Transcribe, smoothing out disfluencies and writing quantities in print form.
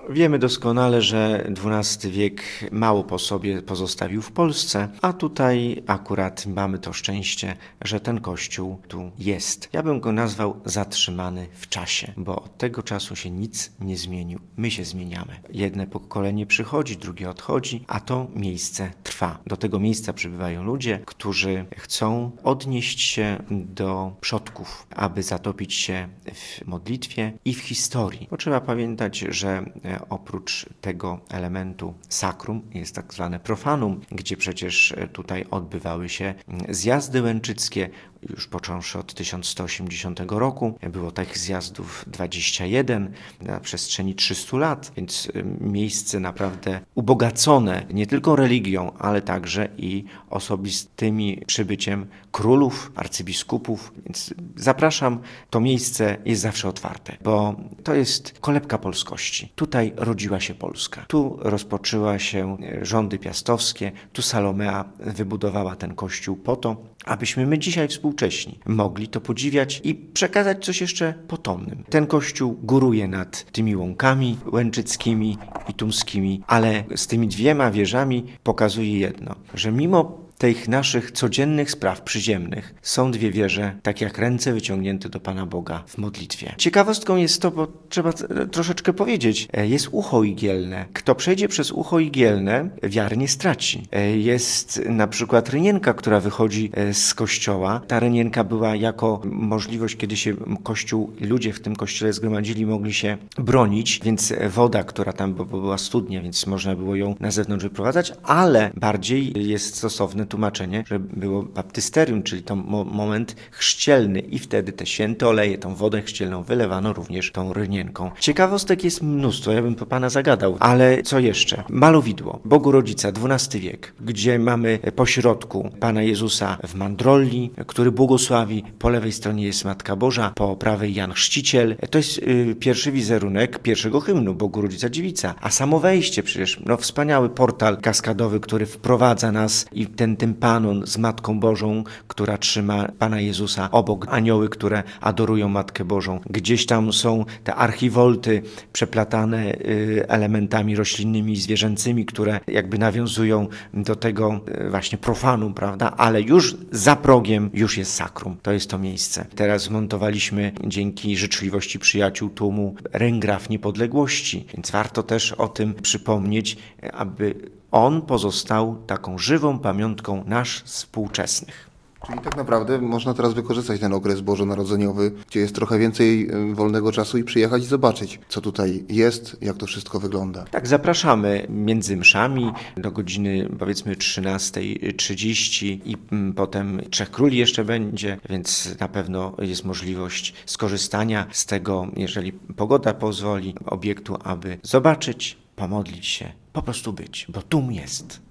Wiemy doskonale, że XII wiek mało po sobie pozostawił w Polsce, a tutaj akurat mamy to szczęście, że ten kościół tu jest. Ja bym go nazwał zatrzymany w czasie, bo od tego czasu się nic nie zmienił. My się zmieniamy. Jedno pokolenie przychodzi, drugie odchodzi, a to miejsce trwa. Do tego miejsca przybywają ludzie, którzy chcą odnieść się do przodków, aby zatopić się w modlitwie i w historii. Bo trzeba pamiętać, że oprócz tego elementu sakrum jest tak zwane profanum, gdzie przecież tutaj odbywały się zjazdy łęczyckie, już począwszy od 1180 roku. Było tych zjazdów 21 na przestrzeni 300 lat, więc miejsce naprawdę ubogacone nie tylko religią, ale także i osobistymi przybyciem królów, arcybiskupów. Więc zapraszam, to miejsce jest zawsze otwarte, bo to jest kolebka polskości. Tutaj rodziła się Polska. Tu rozpoczęła się rządy piastowskie, tu Salomea wybudowała ten kościół po to, abyśmy my dzisiaj współcześni mogli to podziwiać i przekazać coś jeszcze potomnym. Ten kościół góruje nad tymi łąkami łęczyckimi i tumskimi, ale z tymi dwiema wieżami pokazuje jedno, że mimo tych naszych codziennych spraw przyziemnych są dwie wieże, tak jak ręce wyciągnięte do Pana Boga w modlitwie. Ciekawostką jest to, bo trzeba troszeczkę powiedzieć, jest ucho igielne. Kto przejdzie przez ucho igielne, wiary nie straci. Jest na przykład rynienka, która wychodzi z kościoła. Ta rynienka była jako możliwość, kiedy się kościół, ludzie w tym kościele zgromadzili, mogli się bronić, więc woda, która tam była studnia, więc można było ją na zewnątrz wyprowadzać, ale bardziej jest stosowne tłumaczenie, że było baptysterium, czyli to moment chrzcielny i wtedy te święte oleje, tą wodę chrzcielną wylewano również tą rynienką. Ciekawostek jest mnóstwo, ja bym po Pana zagadał, ale co jeszcze? Malowidło, Bogu Rodzica, XII wiek, gdzie mamy pośrodku Pana Jezusa w mandrolli, który błogosławi, po lewej stronie jest Matka Boża, po prawej Jan Chrzciciel. To jest pierwszy wizerunek pierwszego hymnu, Bogu Rodzica Dziewica, a samo wejście przecież, wspaniały portal kaskadowy, który wprowadza nas i ten tympanon z Matką Bożą, która trzyma Pana Jezusa, obok anioły, które adorują Matkę Bożą. Gdzieś tam są te archiwolty przeplatane elementami roślinnymi i zwierzęcymi, które jakby nawiązują do tego właśnie profanum, prawda? Ale już za progiem już jest sakrum. To jest to miejsce. Teraz zmontowaliśmy dzięki życzliwości przyjaciół tłumu ręgraf niepodległości, więc warto też o tym przypomnieć, aby on pozostał taką żywą pamiątką nas współczesnych. Czyli tak naprawdę można teraz wykorzystać ten okres bożonarodzeniowy, gdzie jest trochę więcej wolnego czasu i przyjechać i zobaczyć, co tutaj jest, jak to wszystko wygląda. Tak, zapraszamy między mszami do godziny powiedzmy 13:30 i potem Trzech Króli jeszcze będzie, więc na pewno jest możliwość skorzystania z tego, jeżeli pogoda pozwoli, obiektu, aby zobaczyć, pomodlić się, po prostu być, bo tłum jest.